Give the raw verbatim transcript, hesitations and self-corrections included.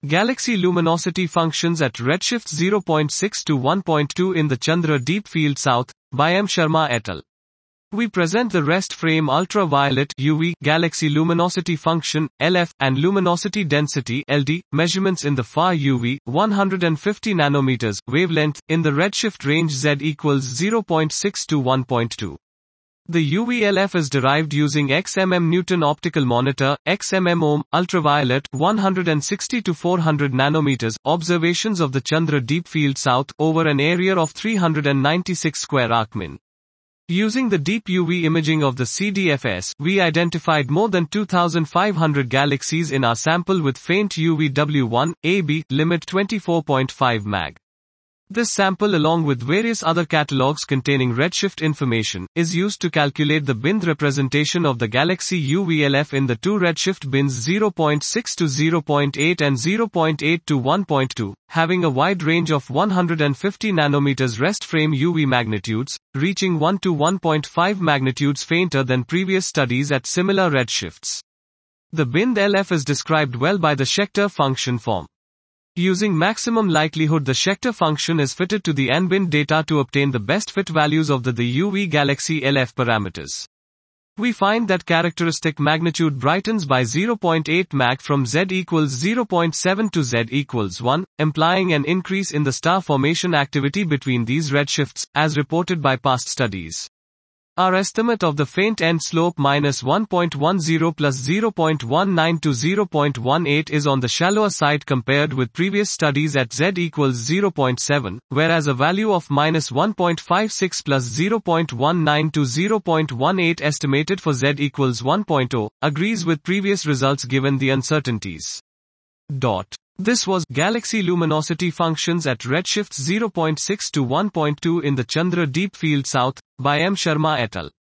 Galaxy luminosity functions at redshift zero point six to one point two in the Chandra Deep Field South, by M. Sharma et al. We present the rest frame ultraviolet U V galaxy luminosity function L F and luminosity density L D measurements in the far U V one hundred fifty nanometers wavelength in the redshift range Z equals zero point six to one point two. The U V L F is derived using X M M Newton optical monitor, X M M ohm, ultraviolet, one hundred sixty to four hundred nanometers, observations of the Chandra Deep Field South, over an area of three hundred ninety-six square arcmin. Using the deep U V imaging of the C D F S, we identified more than two thousand five hundred galaxies in our sample with faint U V W one, A B, limit twenty-four point five mag. This sample, along with various other catalogs containing redshift information, is used to calculate the bin representation of the galaxy U V L F in the two redshift bins zero point six to zero point eight and zero point eight to one point two, having a wide range of one hundred fifty nanometers rest frame U V magnitudes, reaching one to one point five magnitudes fainter than previous studies at similar redshifts. The bin L F is described well by the Schechter function form. Using maximum likelihood, the Schechter function is fitted to the N-bin data to obtain the best fit values of the, the U V galaxy L F parameters. We find that characteristic magnitude brightens by zero point eight mag from Z equals zero point seven to Z equals one, implying an increase in the star formation activity between these redshifts, as reported by past studies. Our estimate of the faint end slope minus one point one zero plus zero point one nine to zero point one eight is on the shallower side compared with previous studies at Z equals zero point seven, whereas a value of minus one point five six plus zero point one nine to zero point one eight estimated for Z equals one point zero, agrees with previous results given the uncertainties. Dot. This was Galaxy Luminosity Functions at Redshift zero point six to one point two in the Chandra Deep Field South, by M. Sharma et al.